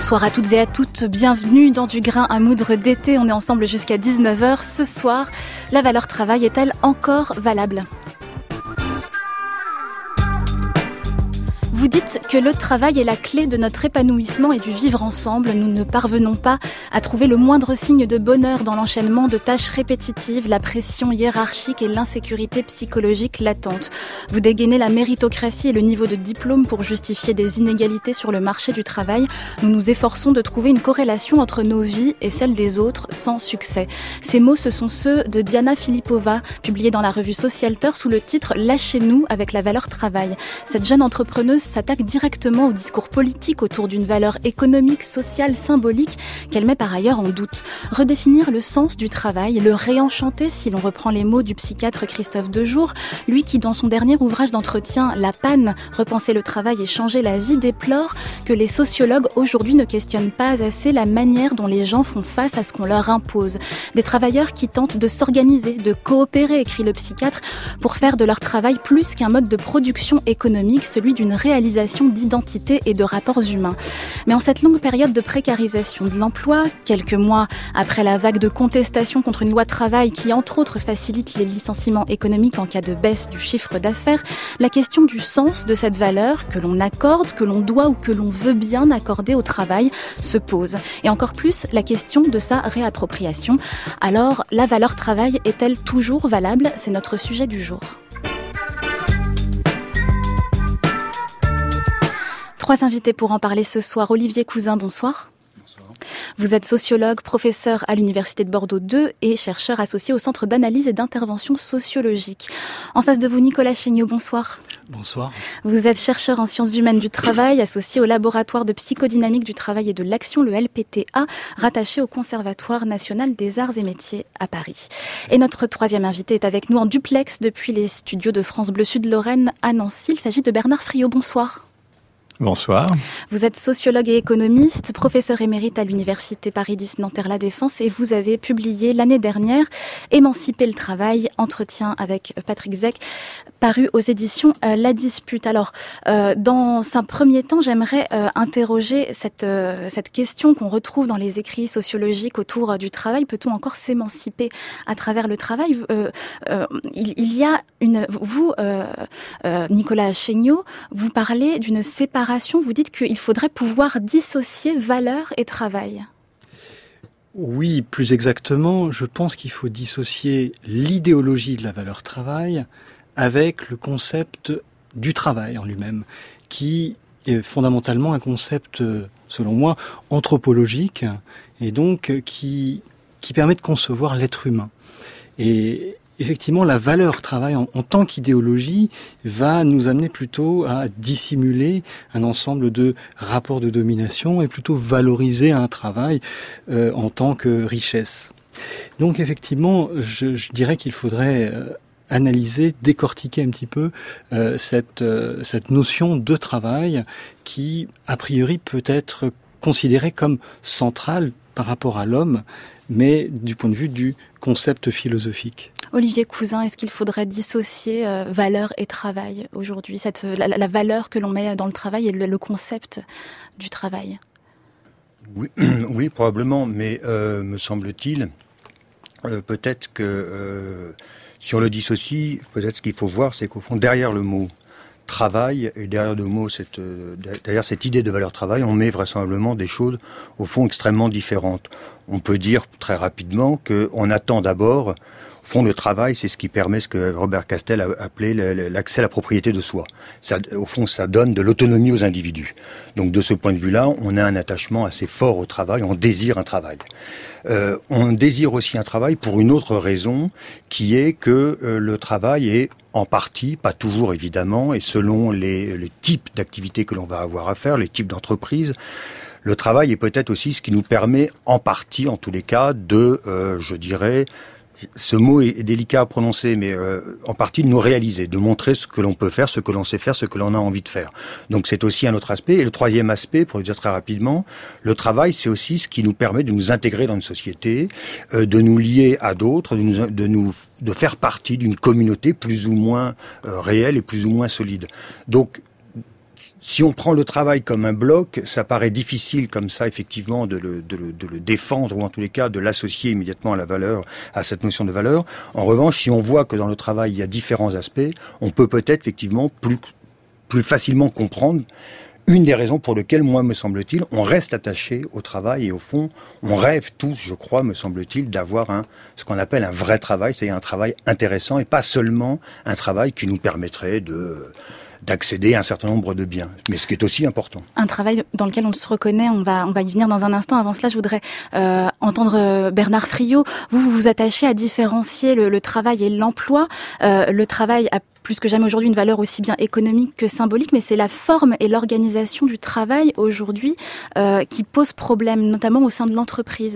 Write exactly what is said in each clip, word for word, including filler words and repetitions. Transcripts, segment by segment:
Bonsoir à toutes et à toutes, bienvenue dans Du grain à moudre d'été, on est ensemble jusqu'à dix-neuf heures. Ce soir, la valeur travail est-elle encore valable ? Vous dites que le travail est la clé de notre épanouissement et du vivre ensemble. Nous ne parvenons pas à trouver le moindre signe de bonheur dans l'enchaînement de tâches répétitives, la pression hiérarchique et l'insécurité psychologique latente. Vous dégainez la méritocratie et le niveau de diplôme pour justifier des inégalités sur le marché du travail. Nous nous efforçons de trouver une corrélation entre nos vies et celles des autres sans succès. Ces mots, ce sont ceux de Diana Filipova, publiés dans la revue Socialteur sous le titre « Lâchez-nous avec la valeur travail ». Cette jeune entrepreneuse s'attaque directement au discours politique autour d'une valeur économique, sociale, symbolique qu'elle met par ailleurs en doute. Redéfinir le sens du travail, le réenchanter si l'on reprend les mots du psychiatre Christophe Dejour, lui qui dans son dernier ouvrage d'entretien La panne, repenser le travail et changer la vie, déplore que les sociologues aujourd'hui ne questionnent pas assez la manière dont les gens font face à ce qu'on leur impose. Des travailleurs qui tentent de s'organiser, de coopérer, écrit le psychiatre, pour faire de leur travail plus qu'un mode de production économique, celui d'une réalisation d'identité et de rapports humains. Mais en cette longue période de précarisation de l'emploi, quelques mois après la vague de contestation contre une loi travail qui, entre autres, facilite les licenciements économiques en cas de baisse du chiffre d'affaires, la question du sens de cette valeur que l'on accorde, que l'on doit ou que l'on veut bien accorder au travail se pose. Et encore plus, la question de sa réappropriation. Alors, la valeur travail est-elle toujours valable ? C'est notre sujet du jour. Trois invités pour en parler ce soir. Olivier Cousin, bonsoir. Bonsoir. Vous êtes sociologue, professeur à l'Université de Bordeaux deux et chercheur associé au Centre d'analyse et d'intervention sociologique. En face de vous, Nicolas Chéniaud, bonsoir. Bonsoir. Vous êtes chercheur en sciences humaines du travail, associé au laboratoire de psychodynamique du travail et de l'action, le L P T A, rattaché au Conservatoire national des arts et métiers à Paris. Et notre troisième invité est avec nous en duplex depuis les studios de France Bleu Sud-Lorraine à Nancy. Il s'agit de Bernard Friot, bonsoir. Bonsoir. Vous êtes sociologue et économiste, professeur émérite à l'Université Paris dix Nanterre-La Défense et vous avez publié l'année dernière « Émanciper le travail », entretien avec Patrick Zech, paru aux éditions euh, La Dispute. Alors, euh, dans un premier temps, j'aimerais euh, interroger cette, euh, cette question qu'on retrouve dans les écrits sociologiques autour euh, du travail. Peut-on encore s'émanciper à travers le travail ? euh, euh, il, il y a une... Vous, euh, euh, Nicolas Chéniaud, vous parlez d'une séparation. Vous dites qu'il faudrait pouvoir dissocier valeur et travail. Oui, plus exactement, je pense qu'il faut dissocier l'idéologie de la valeur travail avec le concept du travail en lui-même, qui est fondamentalement un concept, selon moi, anthropologique, et donc qui, qui permet de concevoir l'être humain. Et effectivement, la valeur travail en, en tant qu'idéologie va nous amener plutôt à dissimuler un ensemble de rapports de domination et plutôt valoriser un travail euh, en tant que richesse. Donc effectivement, je, je dirais qu'il faudrait euh, analyser, décortiquer un petit peu euh, cette, euh, cette notion de travail qui, a priori, peut être considérée comme centrale par rapport à l'homme, mais du point de vue du concept philosophique. Olivier Cousin, est-ce qu'il faudrait dissocier euh, valeur et travail aujourd'hui, cette, la, la valeur que l'on met dans le travail et le, le concept du travail ? Oui, oui probablement, mais euh, me semble-t-il, euh, peut-être que euh, si on le dissocie, peut-être ce qu'il faut voir, c'est qu'au fond, derrière le mot travail, et derrière le mot, cette, euh, derrière cette idée de valeur travail, on met vraisemblablement des choses, au fond, extrêmement différentes. On peut dire très rapidement qu'on attend d'abord, au fond, le travail, c'est ce qui permet ce que Robert Castel a appelé l'accès à la propriété de soi. Ça, au fond, ça donne de l'autonomie aux individus. Donc, de ce point de vue-là, on a un attachement assez fort au travail, on désire un travail. Euh, on désire aussi un travail pour une autre raison, qui est que euh, le travail est en partie, pas toujours évidemment, et selon les, les types d'activités que l'on va avoir à faire, les types d'entreprises, le travail est peut-être aussi ce qui nous permet, en partie, en tous les cas, de, euh, je dirais, ce mot est délicat à prononcer, mais euh, en partie de nous réaliser, de montrer ce que l'on peut faire, ce que l'on sait faire, ce que l'on a envie de faire. Donc c'est aussi un autre aspect. Et le troisième aspect, pour le dire très rapidement, le travail, c'est aussi ce qui nous permet de nous intégrer dans une société, euh, de nous lier à d'autres, de nous, de nous, de faire partie d'une communauté plus ou moins euh, réelle et plus ou moins solide. Donc si on prend le travail comme un bloc, ça paraît difficile comme ça, effectivement, de le, de le, de le défendre, ou en tous les cas, de l'associer immédiatement à la valeur, à cette notion de valeur. En revanche, si on voit que dans le travail, il y a différents aspects, on peut peut-être, effectivement, plus, plus facilement comprendre une des raisons pour lesquelles, moi, me semble-t-il, on reste attaché au travail, et au fond, on rêve tous, je crois, me semble-t-il, d'avoir un, ce qu'on appelle un vrai travail, c'est-à-dire un travail intéressant, et pas seulement un travail qui nous permettrait de... d'accéder à un certain nombre de biens, mais ce qui est aussi important. Un travail dans lequel on se reconnaît, on va, on va y venir dans un instant. Avant cela, je voudrais euh, entendre Bernard Friot. Vous, vous vous attachez à différencier le, le travail et l'emploi. Euh, le travail a plus que jamais aujourd'hui une valeur aussi bien économique que symbolique, mais c'est la forme et l'organisation du travail aujourd'hui euh, qui pose problème, notamment au sein de l'entreprise.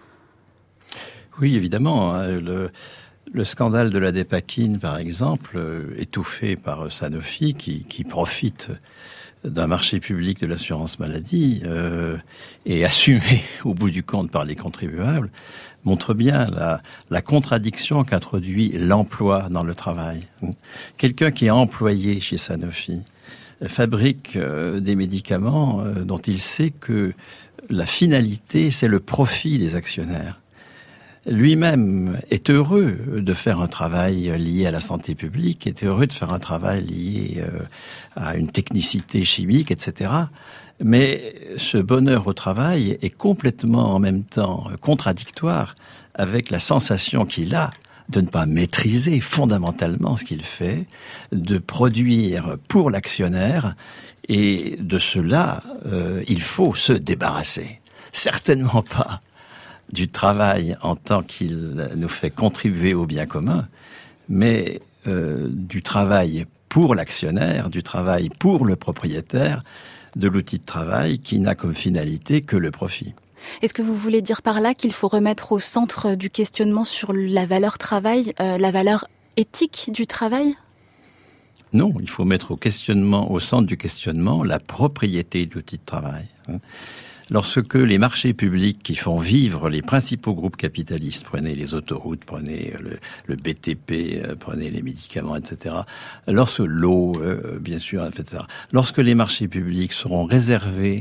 Oui, évidemment. Le... Le scandale de la Dépakine, par exemple, euh, étouffé par Sanofi, qui, qui profite d'un marché public de l'assurance maladie euh, et assumé au bout du compte par les contribuables, montre bien la, la contradiction qu'introduit l'emploi dans le travail. Quelqu'un qui est employé chez Sanofi fabrique euh, des médicaments euh, dont il sait que la finalité, c'est le profit des actionnaires. Lui-même est heureux de faire un travail lié à la santé publique, est heureux de faire un travail lié à une technicité chimique, et cetera. Mais ce bonheur au travail est complètement en même temps contradictoire avec la sensation qu'il a de ne pas maîtriser fondamentalement ce qu'il fait, de produire pour l'actionnaire, et de cela, euh, il faut se débarrasser. Certainement pas du travail en tant qu'il nous fait contribuer au bien commun, mais euh, du travail pour l'actionnaire, du travail pour le propriétaire, de l'outil de travail qui n'a comme finalité que le profit. Est-ce que vous voulez dire par là qu'il faut remettre au centre du questionnement sur la valeur travail, euh, la valeur éthique du travail ? Non, il faut mettre au questionnement, au centre du questionnement, la propriété de l'outil de travail. Lorsque les marchés publics qui font vivre les principaux groupes capitalistes, prenez les autoroutes, prenez le, le B T P, prenez les médicaments, et cetera, lorsque l'eau, euh, bien sûr, et cetera, lorsque les marchés publics seront réservés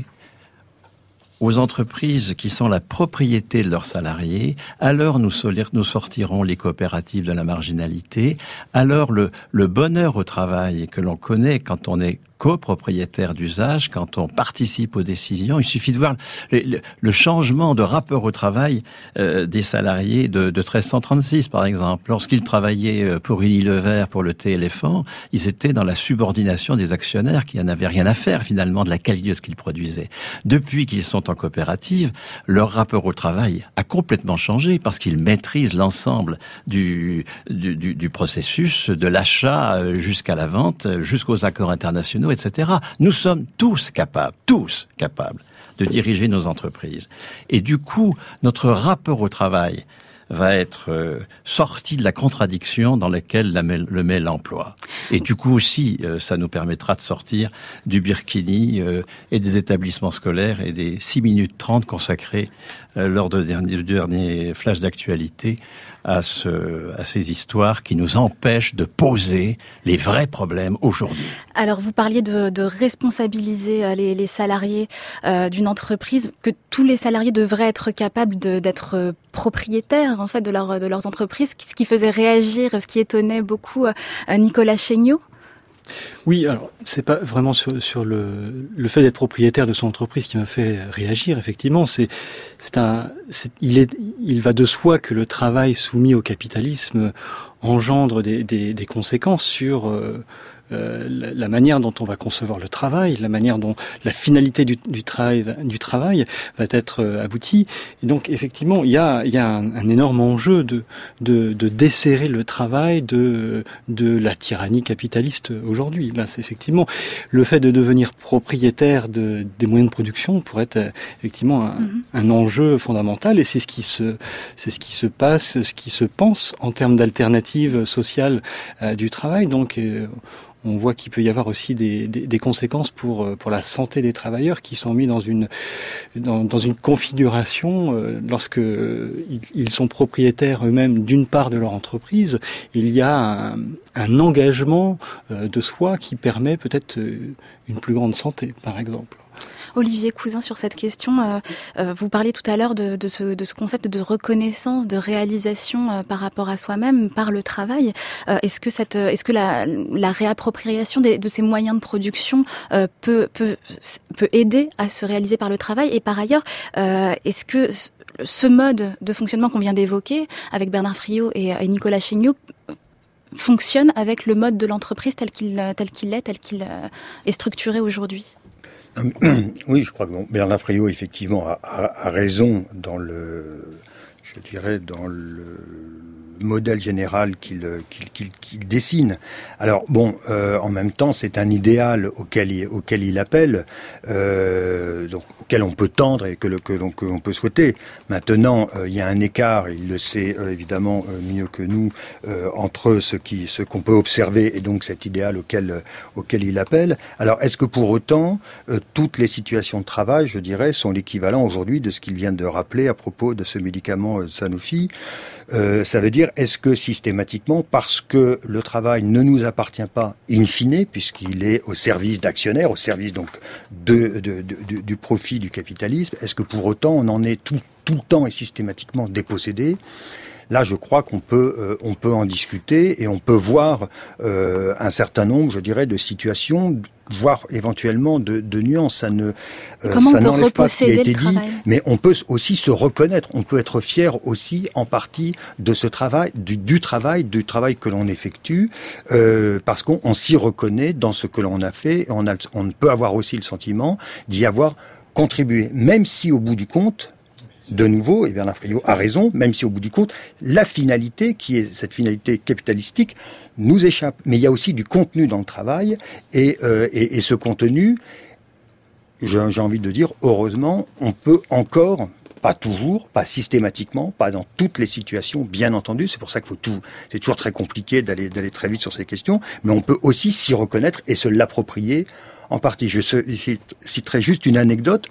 aux entreprises qui sont la propriété de leurs salariés, alors nous, nous sortirons les coopératives de la marginalité, alors le, le bonheur au travail que l'on connaît quand on est copropriétaire d'usage, quand on participe aux décisions, il suffit de voir le, le, le changement de rapport au travail euh, des salariés de, de treize cent trente-six, par exemple. Lorsqu'ils travaillaient pour Unilever, pour le thé éléphant, ils étaient dans la subordination des actionnaires qui n'en avaient rien à faire, finalement, de la qualité de ce qu'ils produisaient. Depuis qu'ils sont en coopérative, leur rapport au travail a complètement changé parce qu'ils maîtrisent l'ensemble du, du, du, du processus, de l'achat jusqu'à la vente, jusqu'aux accords internationaux, et cetera. Nous sommes tous capables, tous capables de diriger nos entreprises. Et du coup, notre rapport au travail va être euh, sorti de la contradiction dans laquelle la met, le met l'emploi. Et du coup aussi, euh, ça nous permettra de sortir du Burkini euh, et des établissements scolaires et des six minutes trente consacrés euh, lors de dernier, du dernier flash d'actualité à, ce, à ces histoires qui nous empêchent de poser les vrais problèmes aujourd'hui. Alors, vous parliez de, de responsabiliser les, les salariés euh, d'une entreprise, que tous les salariés devraient être capables de, d'être propriétaires en fait de, leur, de leurs entreprises, ce qui faisait réagir, ce qui étonnait beaucoup euh, Nicolas Chéniaud. Oui, alors c'est pas vraiment sur, sur le, le fait d'être propriétaire de son entreprise qui m'a fait réagir. Effectivement, c'est, c'est un, c'est, il est, il va de soi que le travail soumis au capitalisme engendre des, des, des conséquences sur euh, euh, la, la manière dont on va concevoir le travail, la manière dont la finalité du, du travail, du travail va être euh, aboutie. Et donc, effectivement, il y a, il y a un, un énorme enjeu de, de, de desserrer le travail de, de la tyrannie capitaliste aujourd'hui. Là, c'est effectivement le fait de devenir propriétaire de, des moyens de production pourrait être euh, effectivement un, mm-hmm. un enjeu fondamental. Et c'est ce qui se, c'est ce qui se passe, ce qui se pense en termes d'alternatives sociales euh, du travail. Donc, euh, on voit qu'il peut y avoir aussi des, des, des conséquences pour pour la santé des travailleurs qui sont mis dans une dans, dans une configuration euh, lorsque ils, ils sont propriétaires eux-mêmes d'une part de leur entreprise, il y a un, un engagement euh, de soi qui permet peut-être une plus grande santé, par exemple. Olivier Cousin, sur cette question, euh, euh, vous parliez tout à l'heure de, de, ce, de ce concept de reconnaissance, de réalisation euh, par rapport à soi-même, par le travail. Euh, est-ce que, cette, est-ce que la, la réappropriation des, de ces moyens de production euh, peut, peut, peut aider à se réaliser par le travail ? Et par ailleurs, euh, est-ce que ce mode de fonctionnement qu'on vient d'évoquer avec Bernard Friot et, et Nicolas Chéniaud fonctionne avec le mode de l'entreprise tel qu'il, tel qu'il est, tel qu'il est structuré aujourd'hui ? Oui, je crois que bon, Bernard Friot, effectivement, a, a, a raison dans le, je dirais, dans le modèle général qu'il, qu'il, qu'il, qu'il dessine. Alors, bon, euh, en même temps, c'est un idéal auquel il, auquel il appelle, euh, donc, auquel on peut tendre et que, le, que donc, on peut souhaiter. Maintenant, euh, il y a un écart, il le sait euh, évidemment euh, mieux que nous, euh, entre ce, qui, ce qu'on peut observer et donc cet idéal auquel, euh, auquel il appelle. Alors, est-ce que pour autant, euh, toutes les situations de travail, je dirais, sont l'équivalent aujourd'hui de ce qu'il vient de rappeler à propos de ce médicament euh, Sanofi ? Euh, ça veut dire, est-ce que systématiquement, parce que le travail ne nous appartient pas in fine, puisqu'il est au service d'actionnaires, au service donc de, de, de, de, du profit du capitalisme, est-ce que pour autant on en est tout, tout le temps et systématiquement dépossédé ? Là, je crois qu'on peut, euh, on peut en discuter et on peut voir euh, un certain nombre, je dirais, de situations, voire éventuellement de, de nuances. Ça ne, euh, Comment ça on peut n'enlève pas ce qui a été dit, travail. Mais on peut aussi se reconnaître. On peut être fier aussi, en partie, de ce travail, du, du travail, du travail que l'on effectue, euh, parce qu'on on s'y reconnaît dans ce que l'on a fait. Et on, a, on peut avoir aussi le sentiment d'y avoir contribué, même si au bout du compte. De nouveau, et Bernard Friot a raison, même si au bout du compte, la finalité, qui est cette finalité capitalistique, nous échappe. Mais il y a aussi du contenu dans le travail, et, euh, et, et ce contenu, j'ai, j'ai envie de dire, heureusement, on peut encore, pas toujours, pas systématiquement, pas dans toutes les situations, bien entendu, c'est pour ça qu'il faut tout, c'est toujours très compliqué d'aller, d'aller très vite sur ces questions, mais on peut aussi s'y reconnaître et se l'approprier en partie. Je, je citerai juste une anecdote.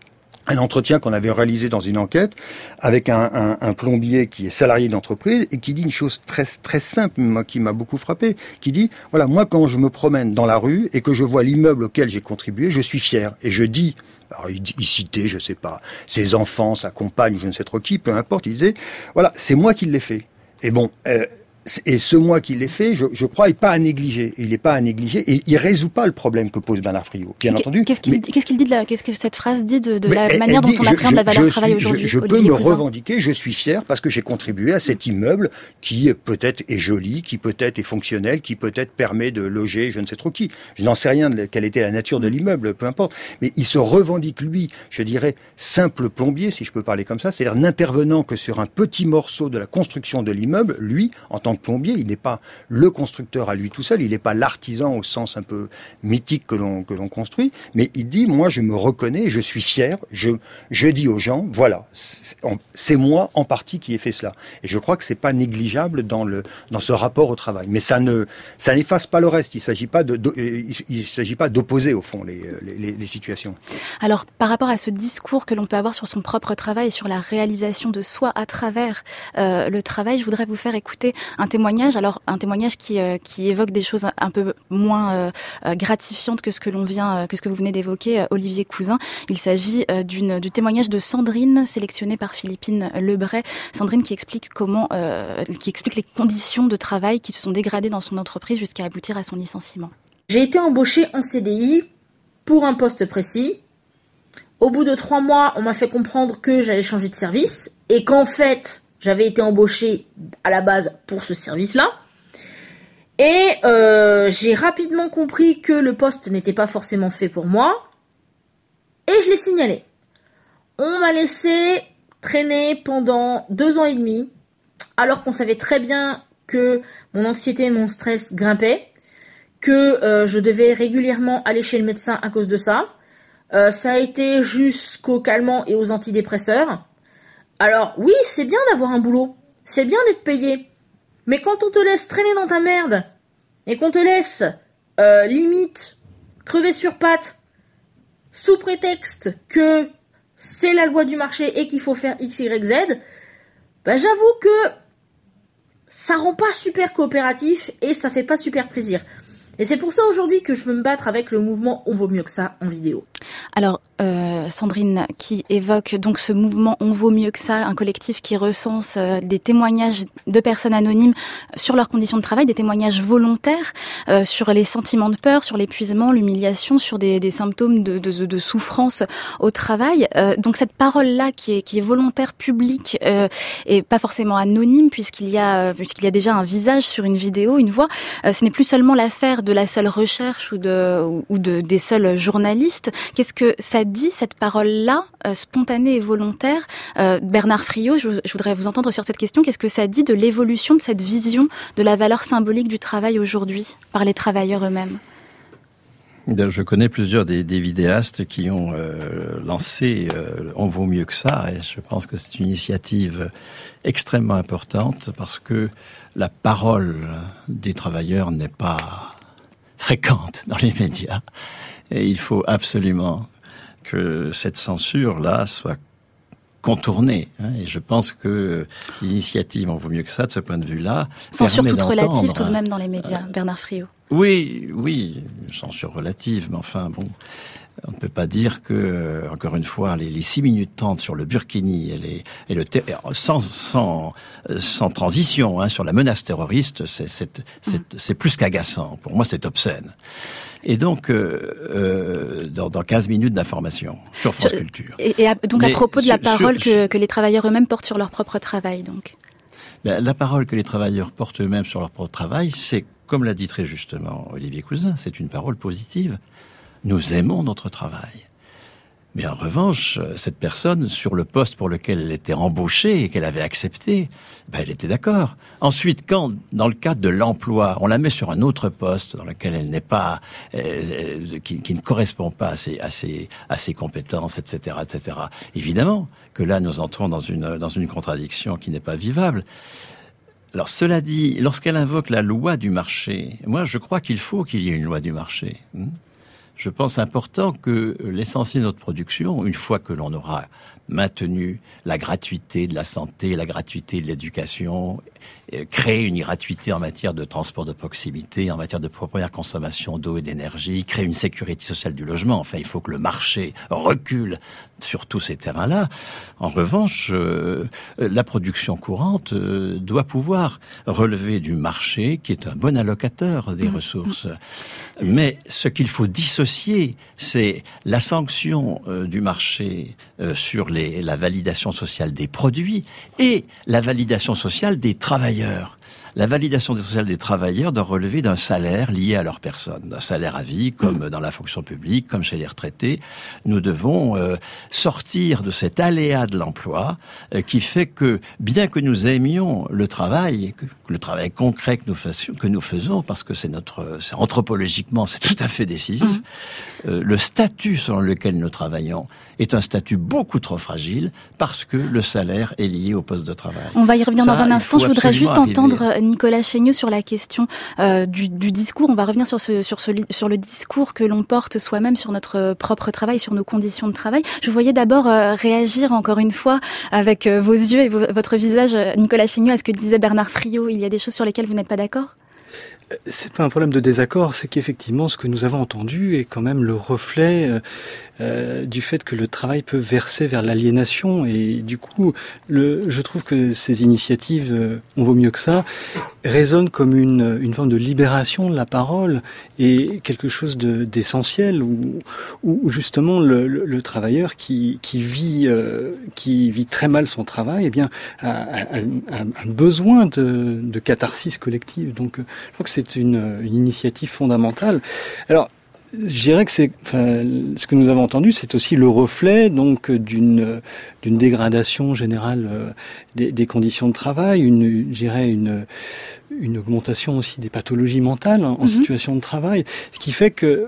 Un entretien qu'on avait réalisé dans une enquête avec un, un, un plombier qui est salarié d'entreprise et qui dit une chose très très simple, moi, qui m'a beaucoup frappé, qui dit, voilà, moi quand je me promène dans la rue et que je vois l'immeuble auquel j'ai contribué, je suis fier. Et je dis, alors il, il citait, je sais pas, ses enfants, sa compagne, je ne sais trop qui, peu importe, il disait, voilà, c'est moi qui l'ai fait. Et bon... Euh, Et ce moi qui l'ai fait, je, je crois, n'est pas à négliger. Il n'est pas à négliger et il résout pas le problème que pose Bernard Friot, bien entendu. Qu'est-ce qu'il mais, dit, qu'est-ce qu'il dit de la, qu'est-ce que cette phrase dit de, de la elle, manière elle dont dit, on appréhende la valeur travail aujourd'hui? Je, je peux Olivier me Cousin. revendiquer, je suis fier parce que j'ai contribué à cet immeuble qui peut-être est joli, qui peut-être est fonctionnel, qui peut-être permet de loger je ne sais trop qui. Je n'en sais rien de quelle était la nature de l'immeuble, peu importe. Mais il se revendique, lui, je dirais, simple plombier, si je peux parler comme ça, c'est-à-dire n'intervenant que sur un petit morceau de la construction de l'immeuble. Lui, en tant que plombier, il n'est pas le constructeur à lui tout seul, il n'est pas l'artisan au sens un peu mythique que l'on, que l'on construit, mais il dit, moi je me reconnais, je suis fier, je, je dis aux gens, voilà, c'est, c'est moi en partie qui ai fait cela. Et je crois que c'est pas négligeable dans, le, dans ce rapport au travail. Mais ça, ne, ça n'efface pas le reste, il ne s'agit pas, de, de, il, il s'agit pas d'opposer au fond les, les, les situations. Alors par rapport à ce discours que l'on peut avoir sur son propre travail et sur la réalisation de soi à travers euh, le travail, je voudrais vous faire écouter un témoignage, alors un témoignage qui, euh, qui évoque des choses un peu moins euh, gratifiantes que ce que l'on vient, que ce que vous venez d'évoquer, euh, Olivier Cousin. Il s'agit euh, d'une, du témoignage de Sandrine, sélectionné par Philippine Lebray. Sandrine qui explique comment, euh, qui explique les conditions de travail qui se sont dégradées dans son entreprise jusqu'à aboutir à son licenciement. J'ai été embauchée en C D I pour un poste précis. Au bout de trois mois, on m'a fait comprendre que j'allais changer de service et qu'en fait, j'avais été embauchée à la base pour ce service-là. Et euh, j'ai rapidement compris que le poste n'était pas forcément fait pour moi. Et je l'ai signalé. On m'a laissé traîner pendant deux ans et demi, alors qu'on savait très bien que mon anxiété et mon stress grimpaient, que euh, je devais régulièrement aller chez le médecin à cause de ça. Euh, ça a été jusqu'aux calmants et aux antidépresseurs. Alors oui, c'est bien d'avoir un boulot, c'est bien d'être payé. Mais quand on te laisse traîner dans ta merde, et qu'on te laisse euh, limite crever sur pattes sous prétexte que c'est la loi du marché et qu'il faut faire X, Y, Z, bah j'avoue que ça rend pas super coopératif et ça fait pas super plaisir. Et c'est pour ça aujourd'hui que je veux me battre avec le mouvement On vaut mieux que ça en vidéo. Alors, euh, Sandrine, qui évoque donc ce mouvement On vaut mieux que ça, un collectif qui recense euh, des témoignages de personnes anonymes sur leurs conditions de travail, des témoignages volontaires euh, sur les sentiments de peur, sur l'épuisement, l'humiliation, sur des, des symptômes de, de, de souffrance au travail. Euh, donc cette parole-là qui est, qui est volontaire, publique, euh, et pas forcément anonyme, puisqu'il y a, euh, puisqu'il y a déjà un visage sur une vidéo, une voix, euh, ce n'est plus seulement l'affaire de la seule recherche ou de, ou, ou de, des seuls journalistes. Qu'est-ce que ça dit, cette parole-là, euh, spontanée et volontaire? euh, Bernard Friot, je, je voudrais vous entendre sur cette question. Qu'est-ce que ça dit de l'évolution de cette vision de la valeur symbolique du travail aujourd'hui par les travailleurs eux-mêmes? Je connais plusieurs des, des vidéastes qui ont euh, lancé euh, On vaut mieux que ça, et je pense que c'est une initiative extrêmement importante parce que la parole des travailleurs n'est pas fréquente dans les médias. Et il faut absolument que cette censure-là soit contournée. Hein, et je pense que l'initiative On vaut mieux que ça, de ce point de vue-là, censure toute relative tout de même dans les médias, euh, Bernard Friot. Oui, oui, censure relative, mais enfin, bon, on ne peut pas dire que, euh, encore une fois, les, les six minutes trente sur le Burkini et, les, et le ter- sans, sans, sans transition hein, sur la menace terroriste, c'est, c'est, c'est, mmh. c'est plus qu'agaçant. Pour moi, c'est obscène. Et donc, euh, euh, dans, dans quinze minutes d'information sur France sur, Culture. Et, et à, donc, Mais à propos de la sur, parole sur, que, que les travailleurs eux-mêmes portent sur leur propre travail, donc. La, la parole que les travailleurs portent eux-mêmes sur leur propre travail, c'est, comme l'a dit très justement Olivier Cousin, c'est une parole positive. Nous aimons notre travail. Mais en revanche, cette personne, sur le poste pour lequel elle était embauchée et qu'elle avait accepté, ben elle était d'accord. Ensuite, quand, dans le cadre de l'emploi, on la met sur un autre poste dans lequel elle n'est pas, euh, qui, qui ne correspond pas à ses, à ses, à ses compétences, et cetera, et cetera. Évidemment que là, nous entrons dans une, dans une contradiction qui n'est pas vivable. Alors, cela dit, lorsqu'elle invoque la loi du marché, moi, je crois qu'il faut qu'il y ait une loi du marché. Hein. Je pense important que l'essentiel de notre production, une fois que l'on aura maintenu la gratuité de la santé, la gratuité de l'éducation, créer une gratuité en matière de transport de proximité, en matière de première consommation d'eau et d'énergie, créer une sécurité sociale du logement. Enfin, il faut que le marché recule sur tous ces terrains-là. En revanche, euh, la production courante euh, doit pouvoir relever du marché qui est un bon allocateur des mmh. ressources. Mais ce qu'il faut dissocier, c'est la sanction euh, du marché euh, sur les, la validation sociale des produits et la validation sociale des travailleurs. La validation sociale des travailleurs doit relever d'un salaire lié à leur personne, d'un salaire à vie, comme dans la fonction publique, comme chez les retraités. Nous devons euh, sortir de cet aléa de l'emploi euh, qui fait que, bien que nous aimions le travail, que, que le travail concret que nous, fassions, que nous faisons, parce que c'est notre, c'est, anthropologiquement, c'est tout à fait décisif, mmh. euh, le statut selon lequel nous travaillons est un statut beaucoup trop fragile parce que le salaire est lié au poste de travail. On va y revenir Ça, dans un instant. Je voudrais juste arriver. entendre Nicolas Chéniaud sur la question euh, du, du discours. On va revenir sur, ce, sur, ce, sur le discours que l'on porte soi-même sur notre propre travail, sur nos conditions de travail. Je vous voyais d'abord euh, réagir encore une fois avec euh, vos yeux et vo- votre visage, Nicolas Chéniaud, à ce que disait Bernard Friot. Il y a des choses sur lesquelles vous n'êtes pas d'accord ? C'est pas un problème de désaccord, c'est qu'effectivement ce que nous avons entendu est quand même le reflet euh, euh, du fait que le travail peut verser vers l'aliénation, et du coup le, je trouve que ces initiatives, euh, on vaut mieux que ça, résonnent comme une, une forme de libération de la parole et quelque chose de, d'essentiel où, où justement le, le, le travailleur qui, qui vit euh, qui vit très mal son travail, eh bien a, a, a, a besoin de, de catharsis collective. Donc je crois que c'est une, une initiative fondamentale. Alors, je dirais que c'est, enfin, ce que nous avons entendu, c'est aussi le reflet donc d'une d'une dégradation générale euh, des, des conditions de travail, une, je dirais une une augmentation aussi des pathologies mentales en, en mm-hmm. situation de travail, ce qui fait que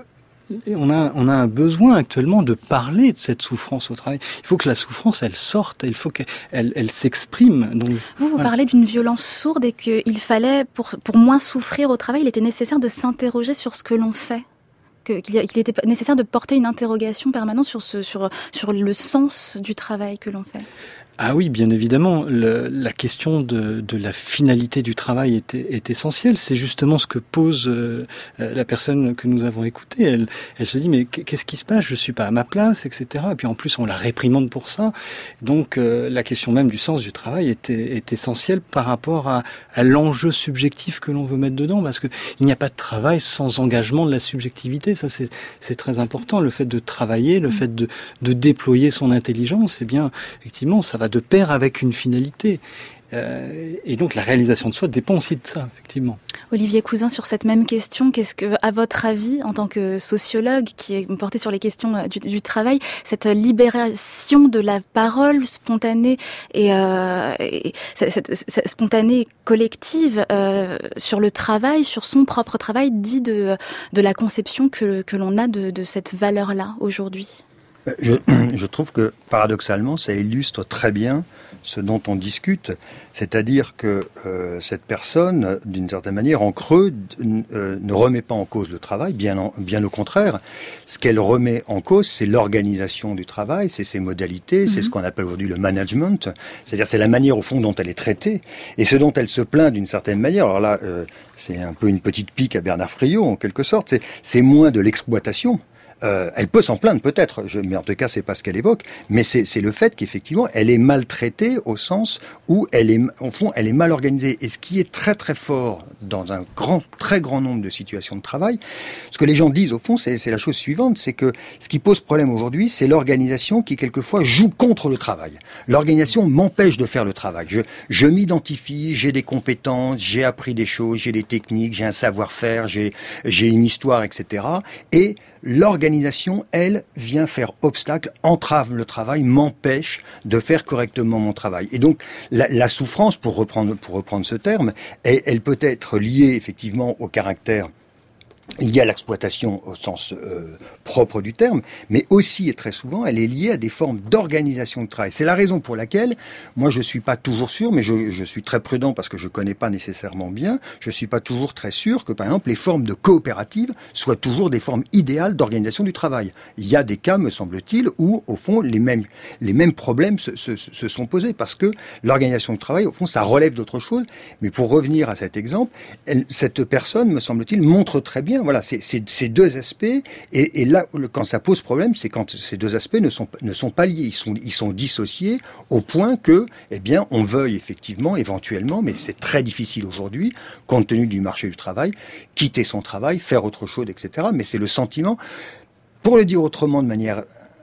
On a, on a un besoin actuellement de parler de cette souffrance au travail. Il faut que la souffrance, elle sorte, il faut qu'elle elle, elle s'exprime. Donc, vous, vous voilà. parlez d'une violence sourde et qu'il fallait, pour, pour moins souffrir au travail, il était nécessaire de s'interroger sur ce que l'on fait. Que, qu'il, qu'il était nécessaire de porter une interrogation permanente sur, ce, sur, sur le sens du travail que l'on fait. Ah oui, bien évidemment, le, la question de, de la finalité du travail est, est essentielle. C'est justement ce que pose euh, la personne que nous avons écoutée. Elle, elle se dit, mais qu'est-ce qui se passe ? Je suis pas à ma place, et cetera. Et puis en plus, on la réprimande pour ça. Donc euh, la question même du sens du travail est, est essentielle par rapport à, à l'enjeu subjectif que l'on veut mettre dedans, parce que il n'y a pas de travail sans engagement de la subjectivité. Ça, c'est, c'est très important. Le fait de travailler, le fait de, de déployer son intelligence, eh bien, effectivement, ça va de pair avec une finalité. Euh, et donc la réalisation de soi dépend aussi de ça, effectivement. Olivier Cousin, sur cette même question, qu'est-ce que, à votre avis, en tant que sociologue qui est porté sur les questions du, du travail, cette libération de la parole spontanée et, euh, et cette, cette spontanée collective euh, sur le travail, sur son propre travail, dit de, de la conception que, que l'on a de, de cette valeur-là aujourd'hui ? Je, je trouve que, paradoxalement, ça illustre très bien ce dont on discute, c'est-à-dire que euh, cette personne, d'une certaine manière, en creux, euh, ne remet pas en cause le travail, bien, en, bien au contraire. Ce qu'elle remet en cause, c'est l'organisation du travail, c'est ses modalités, mmh. c'est ce qu'on appelle aujourd'hui le management, c'est-à-dire c'est la manière, au fond, dont elle est traitée, et ce dont elle se plaint d'une certaine manière. Alors là, euh, c'est un peu une petite pique à Bernard Friot, en quelque sorte, c'est, c'est moins de l'exploitation. Euh, elle peut s'en plaindre peut-être, je, mais en tout cas c'est pas ce qu'elle évoque, mais c'est, c'est le fait qu'effectivement elle est maltraitée au sens où elle est, au fond, elle est mal organisée. Et ce qui est très très fort dans un grand, très grand nombre de situations de travail, ce que les gens disent au fond, c'est, c'est la chose suivante, c'est que ce qui pose problème aujourd'hui, c'est l'organisation qui quelquefois joue contre le travail. L'organisation m'empêche de faire le travail. Je, je m'identifie, j'ai des compétences, j'ai appris des choses, j'ai des techniques, j'ai un savoir-faire, j'ai, j'ai une histoire, et cetera. Et l'organisation, elle, vient faire obstacle, entrave le travail, m'empêche de faire correctement mon travail. Et donc, la, la souffrance, pour reprendre, pour reprendre ce terme, elle, elle peut être liée effectivement au caractère liée à l'exploitation au sens euh, propre du terme, mais aussi et très souvent, elle est liée à des formes d'organisation de travail. C'est la raison pour laquelle, moi je suis pas toujours sûr, mais je, je suis très prudent parce que je connais pas nécessairement bien, je suis pas toujours très sûr que par exemple les formes de coopérative soient toujours des formes idéales d'organisation du travail. Il y a des cas, me semble-t-il, où au fond les mêmes, les mêmes problèmes se, se, se sont posés parce que l'organisation du travail, au fond, ça relève d'autre chose. Mais pour revenir à cet exemple, elle, cette personne, me semble-t-il, montre très bien voilà, c'est, c'est, ces deux aspects, et, et là, quand ça pose problème, c'est quand ces deux aspects ne sont, ne sont pas liés, ils sont, ils sont dissociés au point que, eh bien, on veuille effectivement, éventuellement, mais c'est très difficile aujourd'hui, compte tenu du marché du travail, quitter son travail, faire autre chose, et cetera. Mais c'est le sentiment, pour le dire autrement, de manière,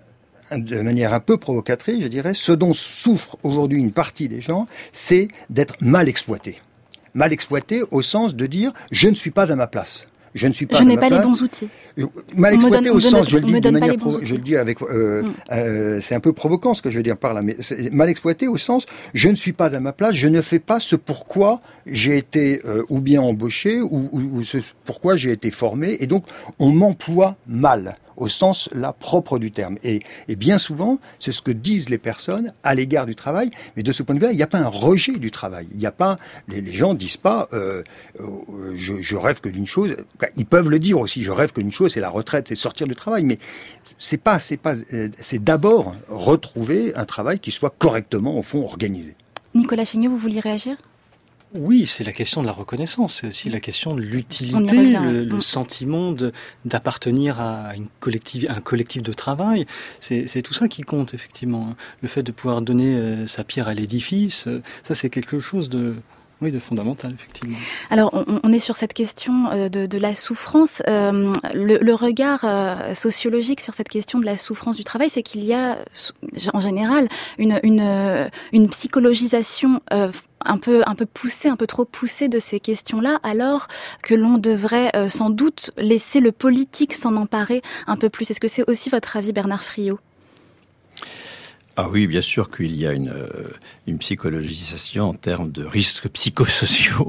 de manière un peu provocatrice, je dirais, ce dont souffre aujourd'hui une partie des gens, c'est d'être mal exploité. Mal exploité au sens de dire, je ne suis pas à ma place. Je ne suis pas. Je n'ai pas place. les bons outils. Mal exploité au sens, je le dis de manière, provo- je le dis avec, euh, mm. euh, c'est un peu provoquant ce que je veux dire par là, mais c'est mal exploité au sens, je ne suis pas à ma place, je ne fais pas ce pourquoi j'ai été euh, ou bien embauché ou, ou, ou ce pourquoi j'ai été formé, et donc on m'emploie mal. Au sens là propre du terme. Et, et bien souvent, c'est ce que disent les personnes à l'égard du travail. Mais de ce point de vue-là, il n'y a pas un rejet du travail. Il n'y a pas, les, les gens disent pas, euh, euh, je, je rêve que d'une chose. Ils peuvent le dire aussi. Je rêve que d'une chose, c'est la retraite, c'est sortir du travail. Mais c'est pas, c'est pas, c'est d'abord retrouver un travail qui soit correctement au fond organisé. Nicolas Chéniaud, vous vouliez réagir ? Oui, c'est la question de la reconnaissance, c'est aussi la question de l'utilité, revient, le, ouais. le sentiment de, d'appartenir à une collective, un collectif de travail. C'est, c'est tout ça qui compte, effectivement. Le fait de pouvoir donner euh, sa pierre à l'édifice, euh, ça c'est quelque chose de... Oui, de fondamental, effectivement. Alors, on, on est sur cette question de, de la souffrance. Euh, le, le regard euh, sociologique sur cette question de la souffrance du travail, c'est qu'il y a, en général, une, une, une psychologisation euh, un peu, un peu poussée, un peu trop poussée de ces questions-là, alors que l'on devrait euh, sans doute laisser le politique s'en emparer un peu plus. Est-ce que c'est aussi votre avis, Bernard Friot ? Ah oui, bien sûr qu'il y a une, une psychologisation en termes de risques psychosociaux,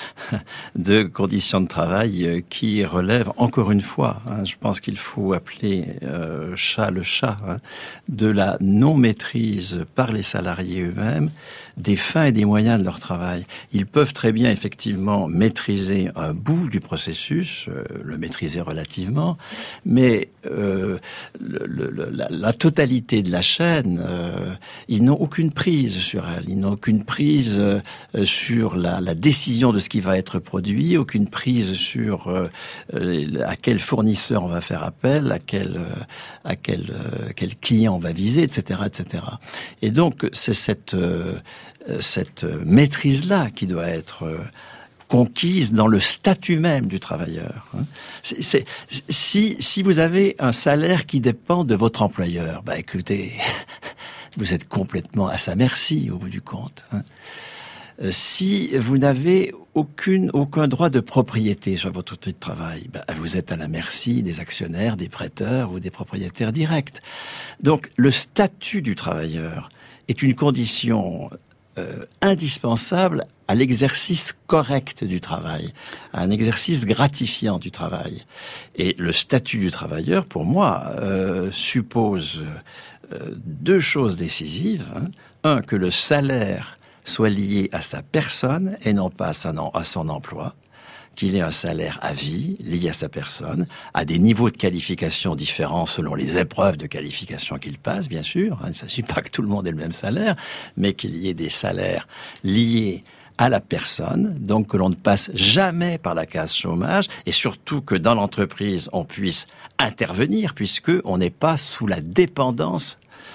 de conditions de travail qui relèvent, encore une fois, hein, je pense qu'il faut appeler euh, chat le chat, hein, de la non-maîtrise par les salariés eux-mêmes des fins et des moyens de leur travail. Ils peuvent très bien, effectivement, maîtriser un bout du processus, euh, le maîtriser relativement, mais euh, le, le, la, la totalité de la chaîne, euh, ils n'ont aucune prise sur elle. Ils n'ont aucune prise euh, sur la, la décision de ce qui va être produit, aucune prise sur euh, à quel fournisseur on va faire appel, à quel, euh, à quel, euh, quel client on va viser, et cetera, et cetera. Et donc, c'est cette... Euh, cette maîtrise-là qui doit être conquise dans le statut même du travailleur. C'est, c'est, si, si vous avez un salaire qui dépend de votre employeur, bah écoutez, vous êtes complètement à sa merci au bout du compte. Si vous n'avez aucune, aucun droit de propriété sur votre outil de travail, bah, vous êtes à la merci des actionnaires, des prêteurs ou des propriétaires directs. Donc, le statut du travailleur est une condition Euh, indispensable à l'exercice correct du travail, à un exercice gratifiant du travail. Et le statut du travailleur, pour moi, euh, suppose euh, deux choses décisives. Hein. Un, que le salaire soit lié à sa personne et non pas à, sa, à son emploi, qu'il ait un salaire à vie, lié à sa personne, à des niveaux de qualification différents selon les épreuves de qualification qu'il passe, bien sûr. Il ne s'agit pas que tout le monde ait le même salaire, mais qu'il y ait des salaires liés à la personne, donc que l'on ne passe jamais par la case chômage, et surtout que dans l'entreprise, on puisse intervenir, puisque on n'est pas sous la dépendance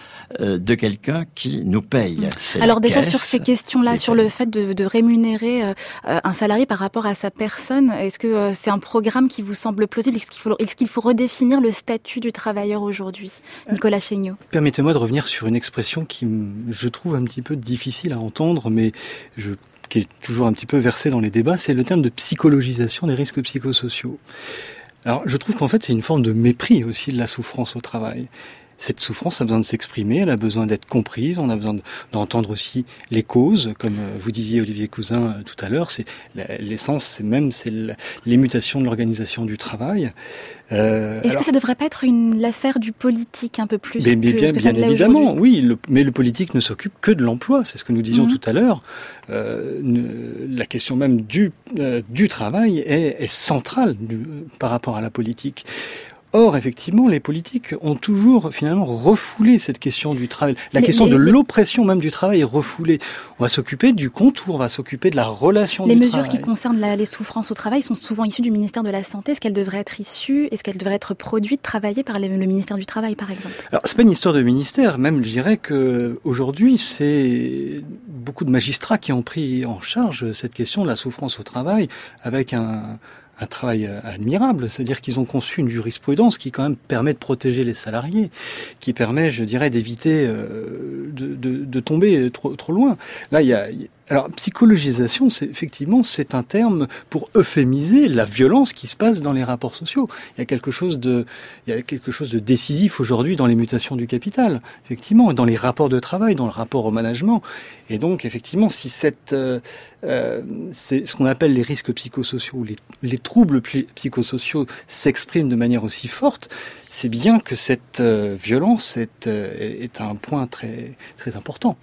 de quelqu'un qui nous paye. C'est Alors déjà sur ces questions-là, sur le fait de, de rémunérer euh, un salarié par rapport à sa personne, est-ce que euh, c'est un programme qui vous semble plausible ? Est-ce qu'il faut, est-ce qu'il faut redéfinir le statut du travailleur aujourd'hui ? Nicolas Chéniaud. Permettez-moi de revenir sur une expression qui, je trouve, un petit peu difficile à entendre, mais je, qui est toujours un petit peu versée dans les débats, c'est le terme de psychologisation des risques psychosociaux. Alors je trouve qu'en fait c'est une forme de mépris aussi de la souffrance au travail. Cette souffrance a besoin de s'exprimer, elle a besoin d'être comprise, on a besoin de, d'entendre aussi les causes, comme vous disiez Olivier Cousin tout à l'heure, c'est l'essence, c'est même c'est les mutations de l'organisation du travail. Euh, Est-ce alors, que ça ne devrait pas être une l'affaire du politique un peu plus mais, mais que bien, ce que bien ça ne évidemment, oui, le, mais le politique ne s'occupe que de l'emploi, c'est ce que nous disions mmh. tout à l'heure. Euh, ne, la question même du, euh, du travail est, est centrale du, par rapport à la politique. Or, effectivement, les politiques ont toujours, finalement, refoulé cette question du travail. La les, question les, de l'oppression même du travail est refoulée. On va s'occuper du contour, on va s'occuper de la relation les du travail. Les travail. mesures qui concernent la, les souffrances au travail sont souvent issues du ministère de la Santé. Est-ce qu'elles devraient être issues, est-ce qu'elles devraient être produites, travaillées par les, le ministère du Travail, par exemple ? Alors, c'est pas une histoire de ministère. Même, je dirais que aujourd'hui, c'est beaucoup de magistrats qui ont pris en charge cette question de la souffrance au travail avec un... un travail admirable, c'est-à-dire qu'ils ont conçu une jurisprudence qui quand même permet de protéger les salariés, qui permet, je dirais, d'éviter euh, de, de, de tomber trop, trop loin. Là, il y a... Alors, psychologisation, c'est effectivement, c'est un terme pour euphémiser la violence qui se passe dans les rapports sociaux. Il y a quelque chose de, il y a quelque chose de décisif aujourd'hui dans les mutations du capital, effectivement, dans les rapports de travail, dans le rapport au management. Et donc, effectivement, si cette, euh, euh, c'est ce qu'on appelle les risques psychosociaux, les, les troubles psychosociaux s'expriment de manière aussi forte, c'est bien que cette euh, violence est, euh, est un point très, très important.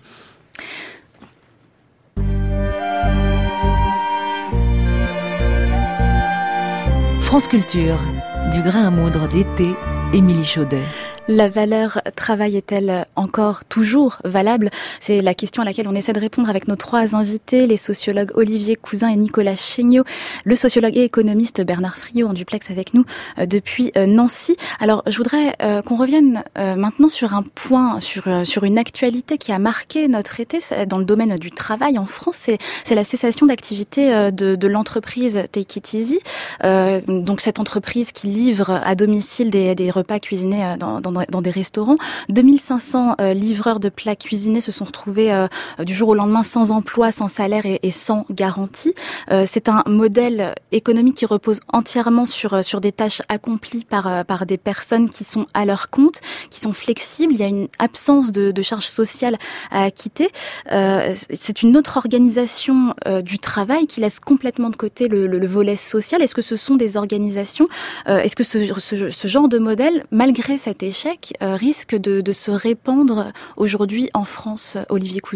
France Culture, du grain à moudre d'été, Émilie Chaudet. La valeur travail est-elle encore toujours valable ? C'est la question à laquelle on essaie de répondre avec nos trois invités, les sociologues Olivier Cousin et Nicolas Chéniaud, le sociologue et économiste Bernard Friot en duplex avec nous euh, depuis euh, Nancy. Alors, je voudrais euh, qu'on revienne euh, maintenant sur un point, sur euh, sur une actualité qui a marqué notre été dans le domaine du travail en France. C'est, c'est la cessation d'activité euh, de, de l'entreprise Take It Easy. Euh, donc, cette entreprise qui livre à domicile des, des repas cuisinés euh, dans, dans dans, dans des restaurants. deux mille cinq cents euh, livreurs de plats cuisinés se sont retrouvés euh, du jour au lendemain sans emploi, sans salaire et, et sans garantie. Euh, c'est un modèle économique qui repose entièrement sur sur des tâches accomplies par par des personnes qui sont à leur compte, qui sont flexibles. Il y a une absence de, de charge sociale à acquitter. Euh, c'est une autre organisation euh, du travail qui laisse complètement de côté le, le, le volet social. Est-ce que ce sont des organisations, euh, est-ce que ce, ce, ce genre de modèle, malgré cet échec, euh, risque de, de se répandre aujourd'hui en France, Olivier Cousin ?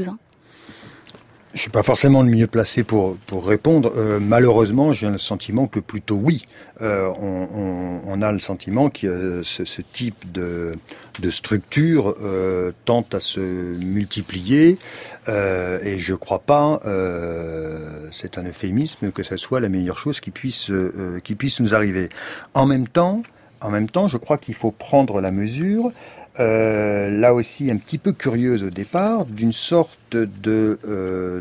Je suis pas forcément le mieux placé pour pour répondre. Euh, malheureusement, j'ai le sentiment que plutôt oui. Euh, on, on, on a le sentiment que euh, ce, ce type de de structure euh, tente à se multiplier euh, et je crois pas, euh, c'est un euphémisme, que ce soit la meilleure chose qui puisse euh, qui puisse nous arriver. En même temps, en même temps, je crois qu'il faut prendre la mesure. Euh, là aussi un petit peu curieuse au départ, d'une sorte de euh,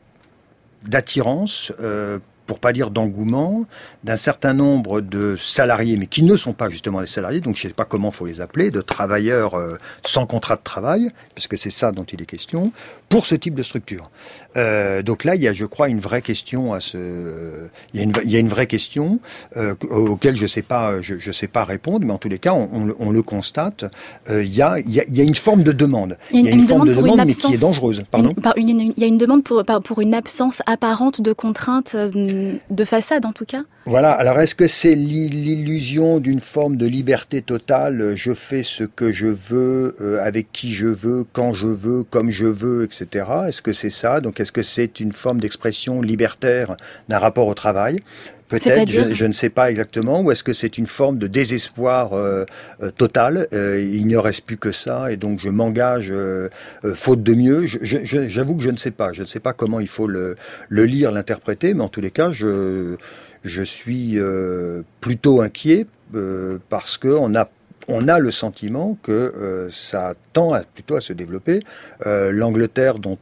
d'attirance, euh, pour pas dire d'engouement, d'un certain nombre de salariés, mais qui ne sont pas justement des salariés, donc je sais pas comment faut les appeler, de travailleurs euh, sans contrat de travail, parce que c'est ça dont il est question, pour ce type de structure. Euh, donc là, il y a, je crois, une vraie question à ce, euh, il y a une, il y a une vraie question euh, auquel je sais pas, je, je sais pas répondre, mais en tous les cas, on, on, on le constate. Euh, il y a, il y a, il y a une forme de demande. Il y a une, il y a une, une forme de demande, absence, mais qui est dangereuse. Pardon. Une, une, il y a une demande pour, pour une absence apparente de contraintes de façade, en tout cas. Voilà. Alors, est-ce que c'est l'illusion d'une forme de liberté totale ? Je fais ce que je veux, euh, avec qui je veux, quand je veux, comme je veux, et cetera. Est-ce que c'est ça ? Donc, est-ce que c'est une forme d'expression libertaire d'un rapport au travail ? Peut-être, je, je ne sais pas exactement. Ou est-ce que c'est une forme de désespoir euh, euh, total ? euh, Il n'y reste plus que ça, et donc je m'engage euh, euh, faute de mieux. Je, je, j'avoue que je ne sais pas. Je ne sais pas comment il faut le, le lire, l'interpréter, mais en tous les cas, je, je suis euh, plutôt inquiet euh, parce que on a On a le sentiment que euh, ça tend à, plutôt à se développer. Euh, L'Angleterre, dont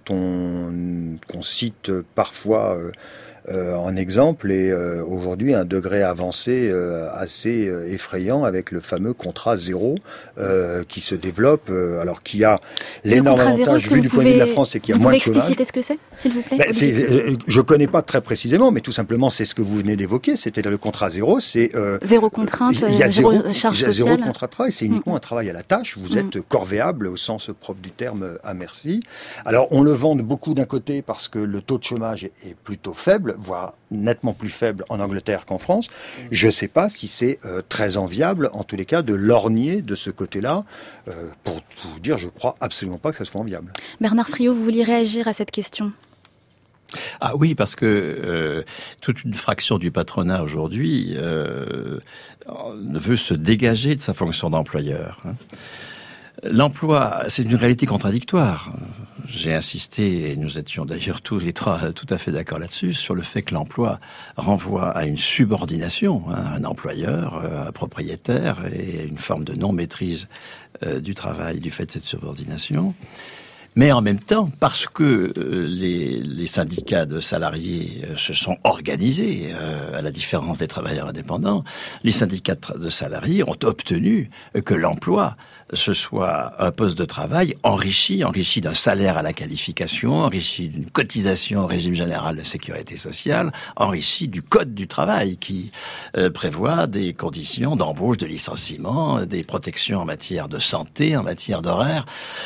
on qu'on cite parfois euh, euh, en exemple, est euh, aujourd'hui à un degré avancé euh, assez euh, effrayant avec le fameux contrat zéro euh, qui se développe, euh, alors qui a l'énorme avantage vu du point de vue de la France, c'est qu'il y a moins de chômage. Vous pouvez expliciter ce que c'est, s'il vous plaît? Ben, c'est, je connais pas très précisément, mais tout simplement c'est ce que vous venez d'évoquer, c'était le contrat zéro, c'est euh, zéro contrainte, il y a zéro, zéro charge il y a sociale. Zéro contrat de travail, c'est uniquement mmh. un travail à la tâche. Vous mmh. êtes corvéable au sens propre du terme à merci. Alors on le vante beaucoup d'un côté parce que le taux de chômage est, est plutôt faible, voire nettement plus faible en Angleterre qu'en France. Mmh. Je ne sais pas si c'est euh, très enviable, en tous les cas, de lorgner de ce côté-là. Euh, pour vous dire, je crois absolument pas que ça soit enviable. Bernard Friot, vous vouliez réagir à cette question ? Ah oui, parce que euh, toute une fraction du patronat aujourd'hui euh, veut se dégager de sa fonction d'employeur. Hein. L'emploi, c'est une réalité contradictoire. J'ai insisté, et nous étions d'ailleurs tous les trois tout à fait d'accord là-dessus, sur le fait que l'emploi renvoie à une subordination, hein, un employeur, un propriétaire, et une forme de non-maîtrise euh, du travail du fait de cette subordination. Mais en même temps, parce que les, les syndicats de salariés se sont organisés, euh, à la différence des travailleurs indépendants, les syndicats de salariés ont obtenu que l'emploi, ce soit un poste de travail enrichi, enrichi d'un salaire à la qualification, enrichi d'une cotisation au régime général de sécurité sociale, enrichi du code du travail qui euh, prévoit des conditions d'embauche, de licenciement, des protections en matière de santé, en matière d'horaire,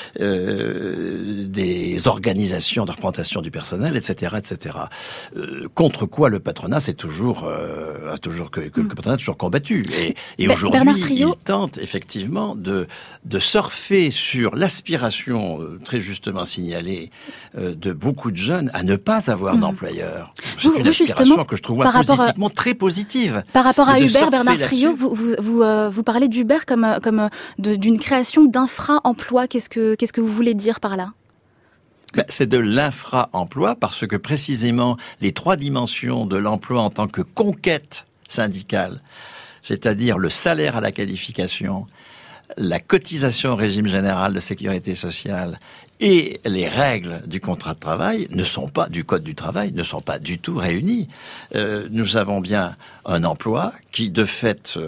euh, des organisations de représentation du personnel, et cetera, et cetera. Euh, contre quoi le patronat, c'est toujours, euh, a toujours que, que le patronat a toujours combattu. Et, et aujourd'hui, il tente effectivement de de surfer sur l'aspiration euh, très justement signalée euh, de beaucoup de jeunes à ne pas avoir mmh. d'employeur. C'est vous, une aspiration que je trouve positivement à, très positive. Par rapport à Uber, Bernard Friot, vous vous vous, euh, vous parlez d'Uber comme comme de, d'une création d'infra-emploi. Qu'est-ce que qu'est-ce que vous voulez dire par là? Ben, c'est de l'infra-emploi parce que précisément les trois dimensions de l'emploi en tant que conquête syndicale, c'est-à-dire le salaire à la qualification, la cotisation au régime général de sécurité sociale et les règles du contrat de travail ne sont pas, du code du travail, ne sont pas du tout réunies. Euh, nous avons bien un emploi qui, de fait,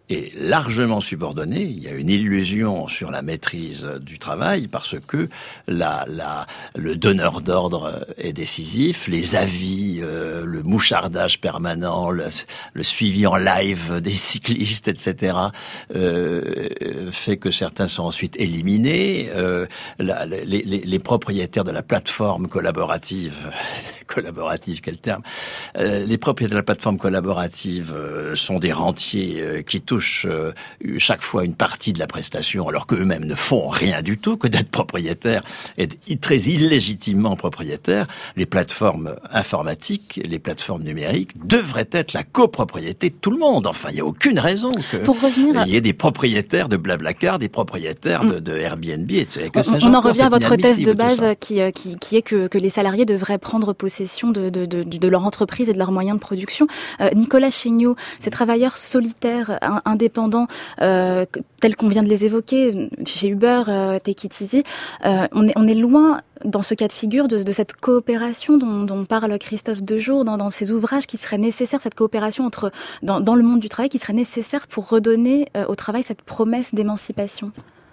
est largement subordonné. Il y a une illusion sur la maîtrise du travail parce que la, la, le donneur d'ordre est décisif, les avis, euh, le mouchardage permanent, le, le suivi en live des cyclistes, et cetera, euh, fait que certains sont ensuite éliminés. Euh, la, les, les, les propriétaires de la plateforme collaborative, collaborative, quel terme, euh, les propriétaires de la plateforme collaborative euh, sont des rentiers euh, qui touchent euh, chaque fois une partie de la prestation alors qu'eux-mêmes ne font rien du tout que d'être propriétaires et très illégitimement propriétaires. Les plateformes informatiques, les plateformes numériques devraient être la copropriété de tout le monde. Enfin, il n'y a aucune raison que Pour revenir à... il y ait des propriétaires de Blablacar, des propriétaires de, de Airbnb, et que on, on en revient à votre thèse de base qui, qui, qui est que, que les salariés devraient prendre possession de, de, de, de leur entreprise et de leurs moyens de production. Euh, Nicolas Chéniaud, ces travailleurs solitaires, indépendants, euh, tels qu'on vient de les évoquer, chez Uber, euh, Take It Easy, euh, on, est, on est loin dans ce cas de figure de, de cette coopération dont, dont parle Christophe Dejour dans, dans ses ouvrages qui serait nécessaire, cette coopération entre dans, dans le monde du travail qui serait nécessaire pour redonner euh, au travail cette promesse d'émancipation.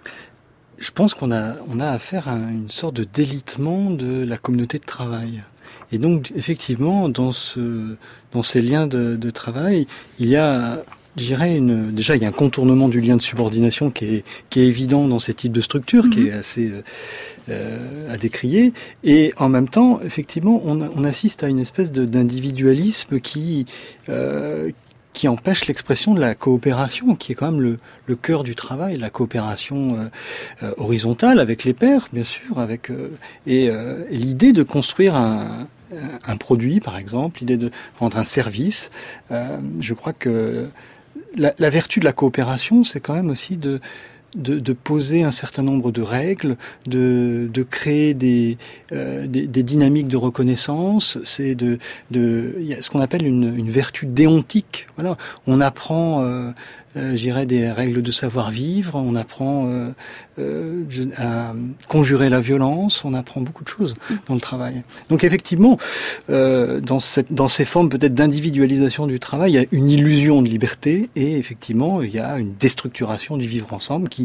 Je pense qu'on a, on a affaire à une sorte de délitement de la communauté de travail. Et donc, effectivement, dans, ce, dans ces liens de, de travail, il y a, je dirais, une, déjà, il y a un contournement du lien de subordination qui est, qui est évident dans ces types de structures, mmh. qui est assez euh, à décrier. Et en même temps, effectivement, on, on assiste à une espèce de, d'individualisme qui... Euh, qui empêche l'expression de la coopération, qui est quand même le, le cœur du travail, la coopération euh, euh, horizontale avec les pairs, bien sûr, avec euh, et, euh, et l'idée de construire un, un produit, par exemple, l'idée de rendre un service. Euh, je crois que la, la vertu de la coopération, c'est quand même aussi de De, de poser un certain nombre de règles, de, de créer des, euh, des, des dynamiques de reconnaissance. C'est de, de, il y a ce qu'on appelle une, une vertu déontique. Voilà, on apprend, euh, euh, je dirais, des règles de savoir-vivre. On apprend euh, euh, à conjurer la violence. On apprend beaucoup de choses dans le travail. Donc effectivement, euh, dans cette, dans ces formes peut-être d'individualisation du travail, il y a une illusion de liberté et effectivement, il y a une déstructuration du vivre ensemble qui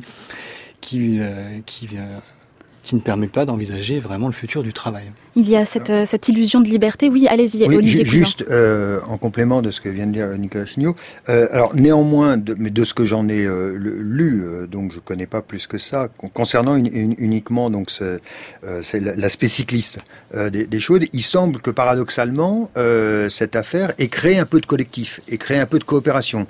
qui euh, qui, euh, qui ne permet pas d'envisager vraiment le futur du travail. Il y a cette, euh, cette illusion de liberté. Oui, allez-y, oui, Olivier Cousin. Juste euh, en complément de ce que vient de dire Nicolas Chéniaud, euh, alors néanmoins, de, mais de ce que j'en ai euh, lu, euh, donc je connais pas plus que ça, concernant une, une, uniquement donc c'est, euh, c'est l'aspect cycliste euh, des, des choses, il semble que paradoxalement euh, cette affaire ait créé un peu de collectif, ait créé un peu de coopération.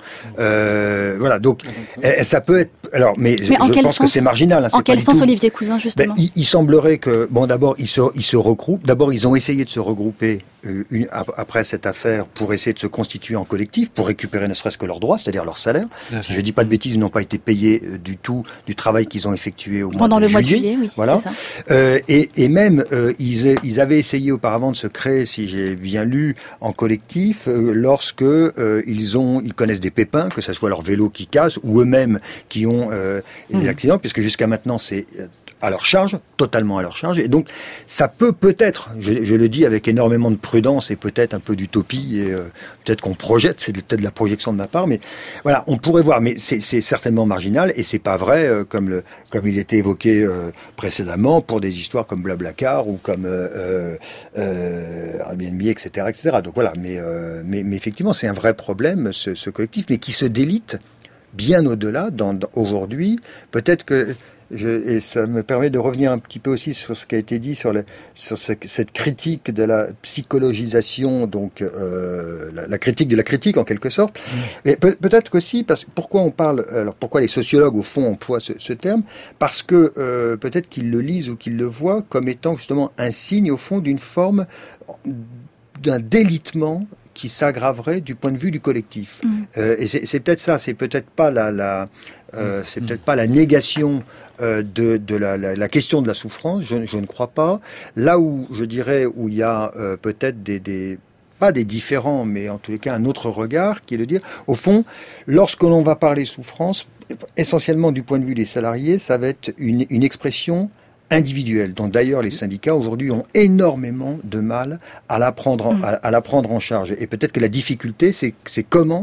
Euh, voilà, donc euh, ça peut être. Alors, mais, mais je pense sens, que c'est marginal. Hein, en quel sens, tout... Olivier Cousin, justement ben, il, il semblerait que, bon, d'abord, ils se, ils se regroupent. D'abord, ils ont essayé de se regrouper euh, une, après cette affaire pour essayer de se constituer en collectif, pour récupérer ne serait-ce que leurs droits, c'est-à-dire leur salaire. Si je dis pas de bêtises, ils n'ont pas été payés euh, du tout du travail qu'ils ont effectué au mois pendant de le mois juillet. de juillet. Oui, voilà. c'est ça. Euh, et, et même, euh, ils, ils avaient essayé auparavant de se créer, si j'ai bien lu, en collectif, euh, lorsque euh, ils ont, ils connaissent des pépins, que ce soit leur vélo qui casse ou eux-mêmes qui ont euh, mmh. des accidents, puisque jusqu'à maintenant c'est à leur charge, totalement à leur charge, et donc ça peut peut-être, je, je le dis avec énormément de prudence et peut-être un peu d'utopie, et euh, peut-être qu'on projette, c'est peut-être de la projection de ma part, mais voilà, on pourrait voir, mais c'est, c'est certainement marginal, et c'est pas vrai, euh, comme, le, comme il était évoqué euh, précédemment, pour des histoires comme Blablacar, ou comme euh, euh, Airbnb, et cetera, et cetera. Donc voilà, mais, euh, mais, mais effectivement, c'est un vrai problème, ce, ce collectif, mais qui se délite bien au-delà, dans, dans, aujourd'hui, peut-être que Je, et ça me permet de revenir un petit peu aussi sur ce qui a été dit sur, le, sur ce, cette critique de la psychologisation, donc euh, la, la critique de la critique en quelque sorte. Mmh. Mais peut, peut-être qu'aussi, parce pourquoi on parle, alors pourquoi les sociologues au fond emploient ce, ce terme, parce que euh, peut-être qu'ils le lisent ou qu'ils le voient comme étant justement un signe au fond d'une forme d'un délitement qui s'aggraverait du point de vue du collectif. Mmh. Euh, et c'est, c'est peut-être ça, c'est peut-être pas la, la euh, c'est peut-être pas la négation euh, de, de la, la, la question de la souffrance, je, je ne crois pas. Là où je dirais où il y a euh, peut-être des, des pas des différents, mais en tous les cas un autre regard, qui est de dire, au fond, lorsque l'on va parler souffrance, essentiellement du point de vue des salariés, ça va être une, une expression individuelle, dont d'ailleurs les syndicats aujourd'hui ont énormément de mal à la prendre en, à, à la prendre en charge. Et peut-être que la difficulté, c'est, c'est comment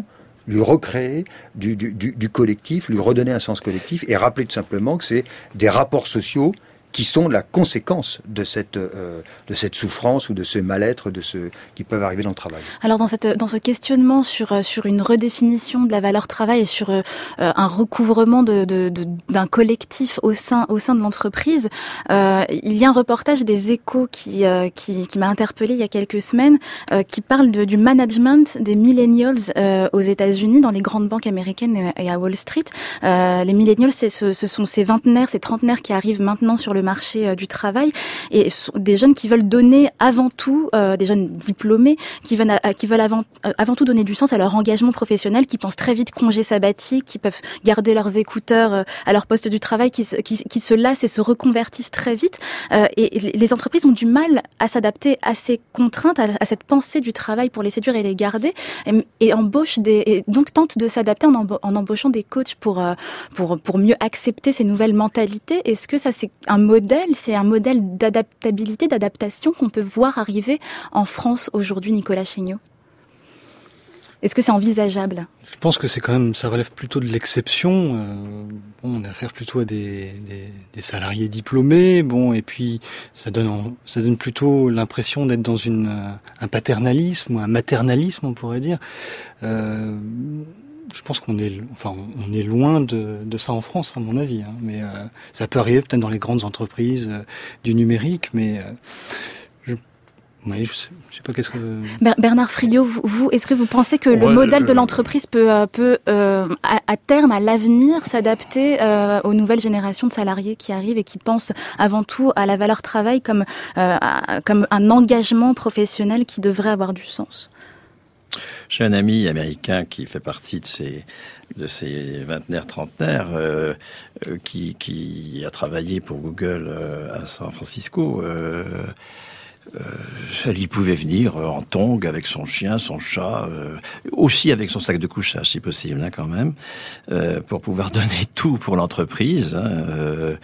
lui recréer du, du, du, du collectif, lui redonner un sens collectif et rappeler tout simplement que c'est des rapports sociaux qui sont la conséquence de cette euh, de cette souffrance ou de ce mal-être de ce qui peuvent arriver dans le travail. Alors dans cette dans ce questionnement sur sur une redéfinition de la valeur travail et sur euh, un recouvrement de, de, de d'un collectif au sein au sein de l'entreprise, euh, il y a un reportage des Échos qui euh, qui, qui m'a interpellée il y a quelques semaines, euh, qui parle de, du management des millennials euh, aux États-Unis, dans les grandes banques américaines et à Wall Street. Euh, les millennials, c'est ce, ce sont ces vingtenaires, ces trentenaires qui arrivent maintenant sur le marché euh, du travail, et des jeunes qui veulent donner avant tout, euh, des jeunes diplômés qui veulent, euh, qui veulent avant, euh, avant tout donner du sens à leur engagement professionnel, qui pensent très vite congé sabbatique, qui peuvent garder leurs écouteurs euh, à leur poste du travail, qui, qui, qui se lassent et se reconvertissent très vite. Euh, et, et les entreprises ont du mal à s'adapter à ces contraintes, à, à cette pensée du travail pour les séduire et les garder, et, et embauchent des, et donc tentent de s'adapter en, emba- en embauchant des coachs pour, euh, pour, pour mieux accepter ces nouvelles mentalités. Est-ce que ça, c'est un modèle, c'est un modèle d'adaptabilité, d'adaptation qu'on peut voir arriver en France aujourd'hui, Nicolas Chéniaud? Est-ce que c'est envisageable? Je pense que c'est quand même, ça relève plutôt de l'exception. Euh, bon, on a affaire plutôt à des, des, des salariés diplômés. Bon, et puis ça donne, en, ça donne plutôt l'impression d'être dans une un paternalisme ou un maternalisme, on pourrait dire. Euh, Je pense qu'on est, enfin, on est loin de, de ça en France, à mon avis. Hein. Mais euh, ça peut arriver peut-être dans les grandes entreprises euh, du numérique, mais euh, je, ouais, je, sais, je sais pas qu'est-ce que. Bernard Friot, vous, vous, est-ce que vous pensez que le ouais, modèle euh, de l'entreprise peut, peut euh, à, à terme, à l'avenir, s'adapter euh, aux nouvelles générations de salariés qui arrivent et qui pensent avant tout à la valeur travail comme euh, à, comme un engagement professionnel qui devrait avoir du sens? J'ai un ami américain qui fait partie de ces de ces vingtenaires, trentenaires, euh, euh, qui qui a travaillé pour Google euh, à San Francisco. Euh, euh, elle y pouvait venir en tongs avec son chien, son chat, euh, aussi avec son sac de couchage si possible, hein, quand même, euh, pour pouvoir donner tout pour l'entreprise. Hein, euh,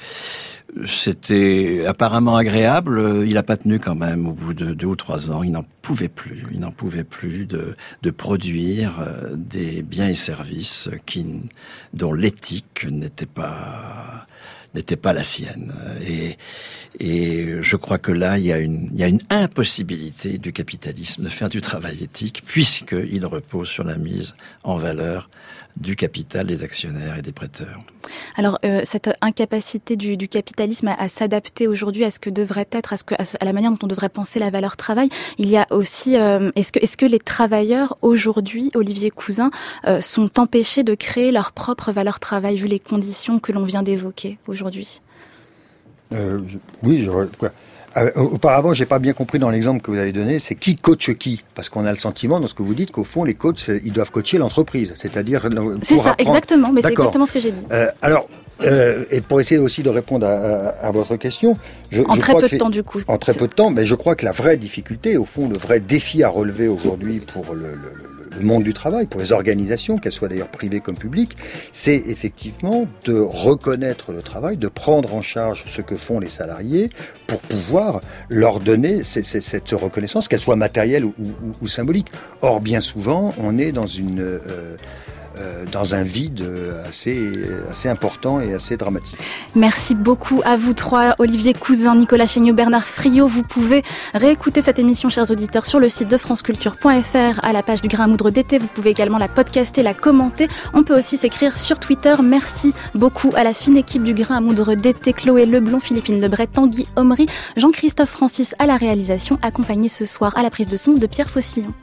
C'était apparemment agréable. Il n'a pas tenu quand même. Au bout de deux ou trois ans, il n'en pouvait plus. Il n'en pouvait plus de, de produire des biens et services qui, dont l'éthique n'était pas n'était pas la sienne. Et, et je crois que là, il y a une, il y a une impossibilité du capitalisme de faire du travail éthique, puisqu'il repose sur la mise en valeur du capital des actionnaires et des prêteurs. Alors, euh, cette incapacité du, du capitalisme à, à s'adapter aujourd'hui à ce que devrait être, à, ce que, à la manière dont on devrait penser la valeur travail, il y a aussi, euh, est-ce que, est-ce que les travailleurs aujourd'hui, Olivier Cousin, euh, sont empêchés de créer leur propre valeur travail, vu les conditions que l'on vient d'évoquer aujourd'hui? euh, je, Oui, je... Quoi. Euh, auparavant, j'ai pas bien compris dans l'exemple que vous avez donné, c'est qui coach qui? Parce qu'on a le sentiment dans ce que vous dites qu'au fond, les coachs, ils doivent coacher l'entreprise, c'est-à-dire c'est ça, apprendre... exactement, mais D'accord. c'est exactement ce que j'ai dit. Euh, alors, euh, et pour essayer aussi de répondre à, à, à votre question, je, en je très crois peu que de temps du coup. En très peu de temps, mais je crois que la vraie difficulté, au fond, le vrai défi à relever aujourd'hui pour le, le, le le monde du travail, pour les organisations, qu'elles soient d'ailleurs privées comme publiques, c'est effectivement de reconnaître le travail, de prendre en charge ce que font les salariés pour pouvoir leur donner c- c- cette reconnaissance, qu'elle soit matérielle ou, ou, ou symbolique. Or, bien souvent, on est dans une... Euh, Euh, dans un vide assez, assez important et assez dramatique. Merci beaucoup à vous trois, Olivier Cousin, Nicolas Chéniaud, Bernard Friot. Vous pouvez réécouter cette émission, chers auditeurs, sur le site de franceculture point f r, à la page du Grain à moudre d'été. Vous pouvez également la podcaster, la commenter. On peut aussi s'écrire sur Twitter. Merci beaucoup à la fine équipe du Grain à moudre d'été, Chloé Leblond, Philippine Lebret, Tanguy Omri, Jean-Christophe Francis à la réalisation, accompagné ce soir à la prise de son de Pierre Faucillon.